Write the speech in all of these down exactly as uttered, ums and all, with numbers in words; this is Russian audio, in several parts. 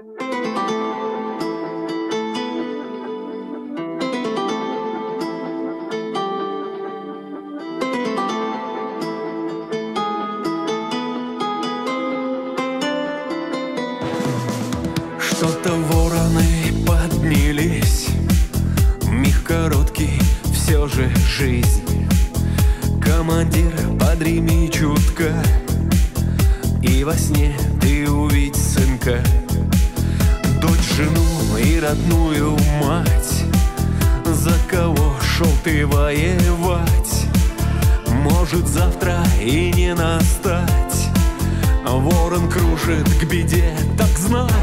Что-то вороны поднялись, миг короткий, все же жизнь. Командир, подреми чутко, и во сне ты увидь сынка, дочь, жену и родную мать. За кого шел ты воевать? Может, завтра и не настать. Ворон кружит к беде, так знать.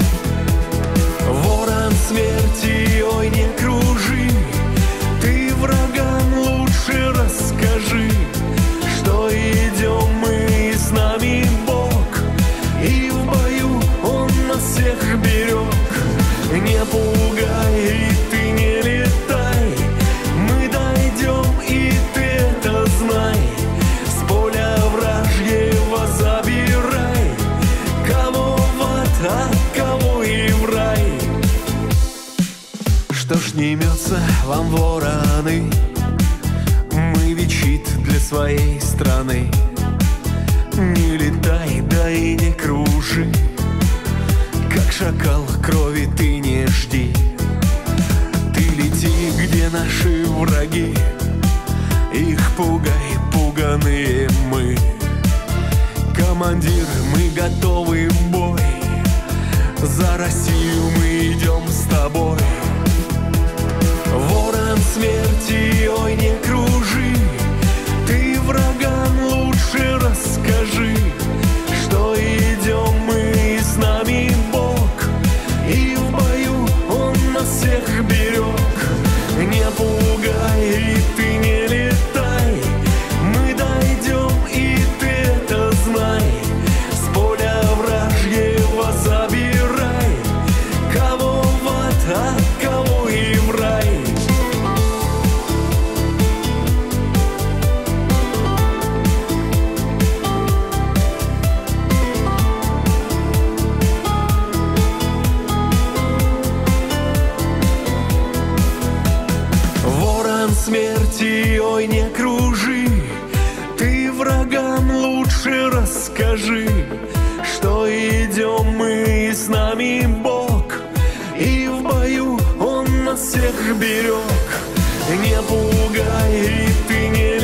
Ворон смерти, ой, не кружи, ты врагам лучше расскажи, что идем мы, и с нами Бог, и в бою Он нас всех берег. Не пугай, и ты не летай, мы дойдем, и ты это знай. С поля вражьего забирай, кого в ад, а кого и в рай. Что ж не имется вам, вороны, мы ведь щит для своей страны. Не летай, да и не кружи, как шакал, крови ты не жди. Ты лети, где наши враги, их пугай, пуганые мы. Командир, мы готовы в бой, за Россию мы идем с тобой. Ворон смерти, ой, не кружи, ты врагам лучше расскажи, что идем мы, и с нами Бог, и в бою Он нас всех берег. Не пугай, и ты не летай, мы дойдем, и ты это знай. С поля вражьего забирай, кого в ад, а кого и в рай. Ворон смерти, ой, не кружи, ты врагам лучше расскажи, что идем мы, и с нами Бог, и в бою Он нас всех берег. Не пугай, и ты не